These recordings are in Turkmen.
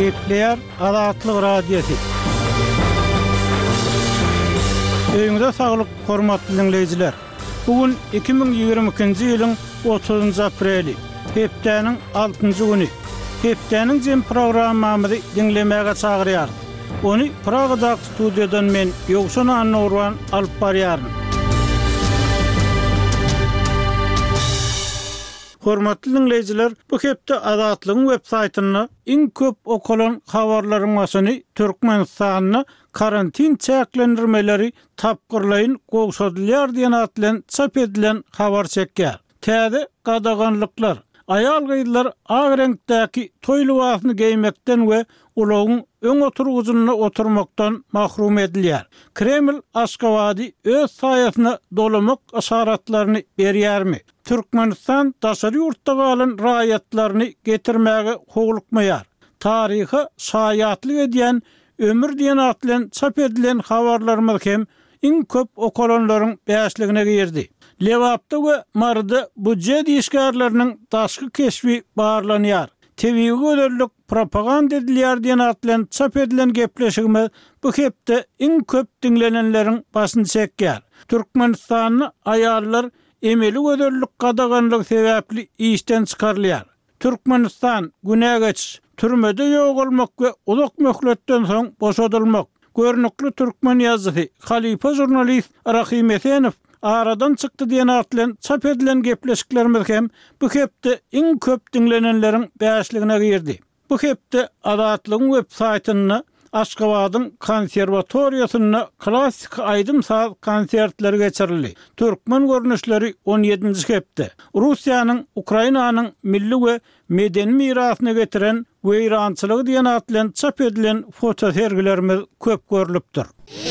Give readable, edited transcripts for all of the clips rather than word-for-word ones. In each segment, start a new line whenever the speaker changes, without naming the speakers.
Gepleyer Azatlyk radiosu. Öňüňizde saglyk, hormatly dinleyijiler. Bugün 2022-nji ýylyň 30-njy apreli, hepdeniň 6-njy güni. Hepdeniň jem programmamyzy dinlemäge çagyrýar. Onu Pragada studiýadan men Ýogşan Anurwan alyp barýaryn. Hormatly dinleyijiler, bu hepde Azatlygyň web saytyny iň köp okulan habarlaryň başyny Türkmenistanyny karantin çäklendirmeleri tapgyrlaýyn gowşadylýar diýen atlan çap edilen habar çekýär. Täze gadaganlyklar, ayal gyýdylar ag reňktäki toý libasyny giýmekden we ulagyň öň oturguzyna oturmakdan mahrum edilýär. Kreml Aşgabatdy öz saýasyna dolamak aşaratlaryny berýärmi? Türkmenistan daşary ýurtda galan raýatlaryny getirmäge howlukmaýar. Taryhy şaýatlyk edýän ömür diýen atlan çap edilen habarlarymyz hem iň köp okulanlaryň bäşligine girdi. Lewapda we Marda budjet işgärleriniň daşky keşfi barlanýar. TV göderlik propaganda edilýär diýen atlan çap edilen gepleşigime bu hepde iň köp dinlenenleriň başyny çekýär. Türkmenistanyny aýallar emeli göderlik gadaganlyk sebäpli işden çykarylýar. Türkmenistan günägeç türmede ýok bolmak we uzak möhletden soň boşadylmak. Görnükli Türkmen ýazgysy Halifa jurnalist Rahim Esenow aradan çykdy diýen atlan çap edilen gepleşiklerimiz hem bu hepde iň köp dinlenenleriň bäşligine girdi. Bu hepde Azatlygyň web saytyny Aşgabatyň konserwatoriýasyna klassik aýdym saz konsertleri geçirildi. Türkmen görnüşleri 17-nji hepde. Russiýanyň Ukrainanyň milli we medeni mirasyny getiren weýrançylygy diýen atlan çap edilen foto sergilerimiz köp görülipdir.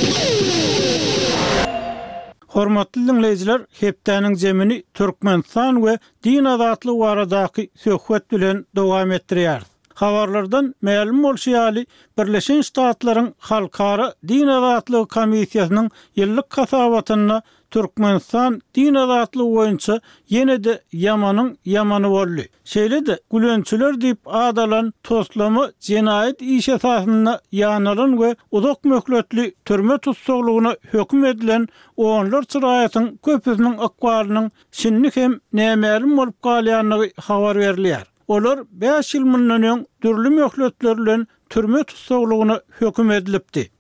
Hormatly dinleyijiler, hepdeniň jemini Türkmenistan we din azatlygy baradaky söhbet bilen dowam etdirýär. Habarlardan ma'lum bolýaly, Birleşen Ştatlaryň Halkara Din Azatlygy Komissiýasynyň ýyllyk hasabatyna Türkmenistan din azatlygy boýunça ýene-de ýamany boldy. Şeýle-de gülençiler diýip adalan toslamy jenaýat iş esasyna ýanalan we uzak möhletli türme tutsaglygyna hökm edilen oňlar çyraýatyň köpüsiniň akwalynyň şinlik hem nämälim bolup galýanyny habar berilýär. Olar 5 ýyl mundan öň türlü möhletler bilen türme tutsaglygyna hökm edilipdi.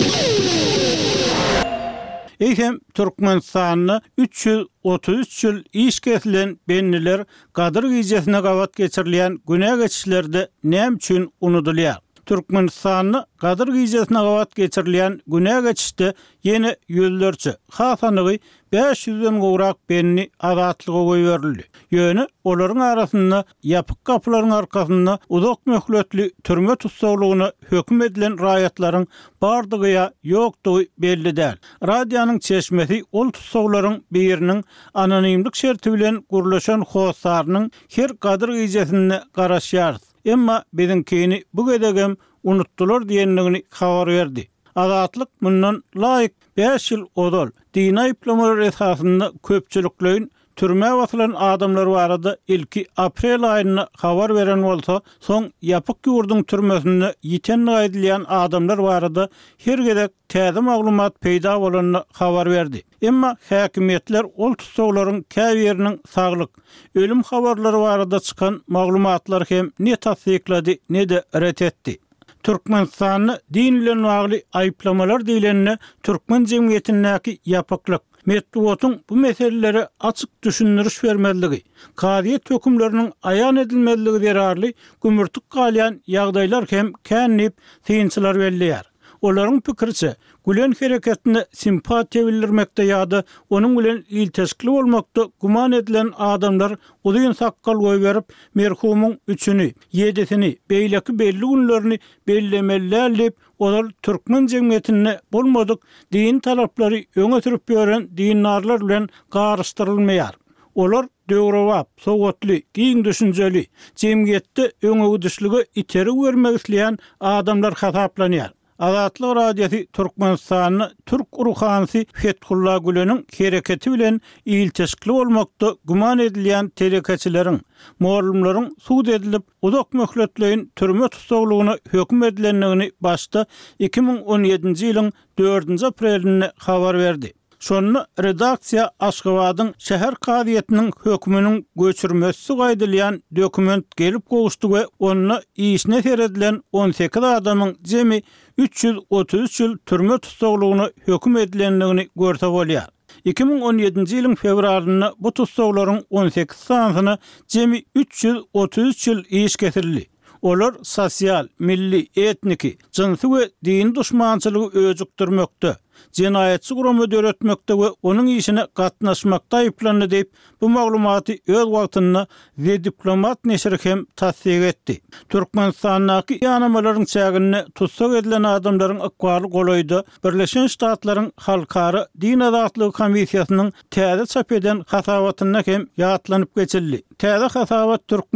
Eýhem Türkmenistanyny 333 ýyl iş kesilen benniler Gadyr giýjesine gawat geçirilýän güne geçişlerde näme üçin unudulýar? Türkmenistanyny Gadyr giýjesine gawat geçirilýän güne geçişde ýene ýöldürçi hasanygy 500-den gowrak benni azatlyga goýberildi. Ýöne olaryň arasynda ýapyk gapylaryň arkasynda uzak möhletli türme tutsaglygyna hökm edilen raýatlaryň bardygy ýokdugy belli däl. Radionyň çeşmesi ol tutsaglaryň biriniň anonimlik şerti bilen gurlaşan howsarynyň her Gadyr giýjesine garaşýar. Emma bizinkini bu gedegem unutdular diýenligini habar berdi. Azatlyk mundan laýyk 5 ýyl odal dini aýplamalar esasynda köpçülikleýin türme basylan adamlar barada ilki aprel aýyna habar beren bolsa, soň ýapyk ýurduň türmesinde ýiten gaýdylýan adamlar barada her gedek täze maglumat peýda bolanyny habar berdi. Emma häkimetler ol tutsaglaryň käbiriniň saglyk, ölüm habarlary barada çykan maglumatlar hem ne tasdiklady ne de ret etdi. Türkmenistanyny din bilen bagly aýplamalar diýilenine Türkmen jemgyýetindäki ýapyklyk, metbuatyň bu meseleleri açyk düşündiriş bermezligi, kadiýet hökümleriniň aýan edilmezligi derarly gümürtük galýan ýagdaýlar hem känlip synçylar belliýär. Olaryň pikirçe, gülen hereketine simpatiýa bildirmekde ýa-da onuň bilen ilteşikli bolmakda guman edilen adamlar uzun sakkal goý berip merhumyň 3-ni, 7-sini, beýleki belli günlerini bellemellerlip olar Türkmen jemgyýetine bolmadyk din talaplary öňe sürüp beren dinarlar bilen garşdyrylmaýar. Olar döwrewap, sowatly, giň düşünjeli, jemgyýetde öňe gidişlige iteri bermek isleýän adamlar hasaplanýar. Azatlyk radiosu Türkmenistanyny Türk uruhanysy Fethullah Gülen'iň hereketi bilen ilteşikli bolmakda guman edilýän telekeçileriň, muallimleriň suud edilip uzak möhletleýin türme tutsagylygyna hökm edilendigini başda 2017-nji ýylyň 4-nji aprelinde habar berdi. Şonu redaksiya Aşgabatyň şäher kadyetiniň hökmüniň göçürmesi gaýdylýan dokument gelip gowuşdy we onu işine seredilen 18 adamyň jemi 333 ýyl türme tutsaglygyna hökm edilendigini görse bolýar. 2017-nji ýylyň fevralyna bu tutsaglaryň 18 sanasyna jemi 333 ýyl iş getirildi. Olar sosial, milli, etniki, jinsy we din düşmançylygy öjükdirmekde, jinayetçi gurumy öretmekde we onuň işine gatnaşmakda aýyplandy diýip bu maglumaty öz wagtynda We Diplomat neşri hem tasdik etdi. Türkmenistanyň ýanamalaryň çägini tutsak edilen adamlaryň akwaly golaýdy. Birleşen Ştatlaryň Halkara Din Azatlygy Komissiýasynyň täze çap eden hasabatyna hem ýatlanyp geçildi. Täze hasabat